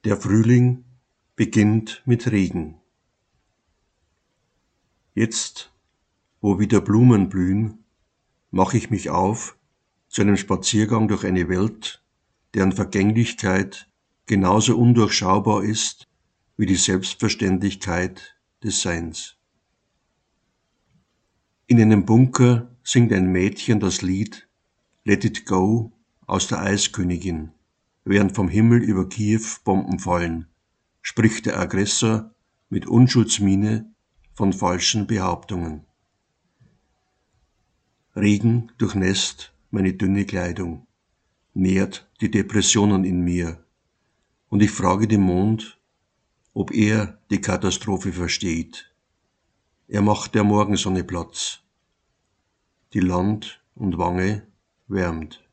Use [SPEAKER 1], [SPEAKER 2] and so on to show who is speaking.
[SPEAKER 1] Der Frühling beginnt mit Regen. Jetzt, wo wieder Blumen blühen, mache ich mich auf zu einem Spaziergang durch eine Welt, deren Vergänglichkeit genauso undurchschaubar ist wie die Selbstverständlichkeit des Seins. In einem Bunker singt ein Mädchen das Lied Let It Go aus der Eiskönigin, während vom Himmel über Kiew Bomben fallen, spricht der Aggressor mit Unschuldsmiene von falschen Behauptungen. Regen durchnässt meine dünne Kleidung, nährt die Depressionen in mir, und ich frage den Mond, ob er die Katastrophe versteht. Er macht der Morgensonne Platz. Die Land und Wange wärmt.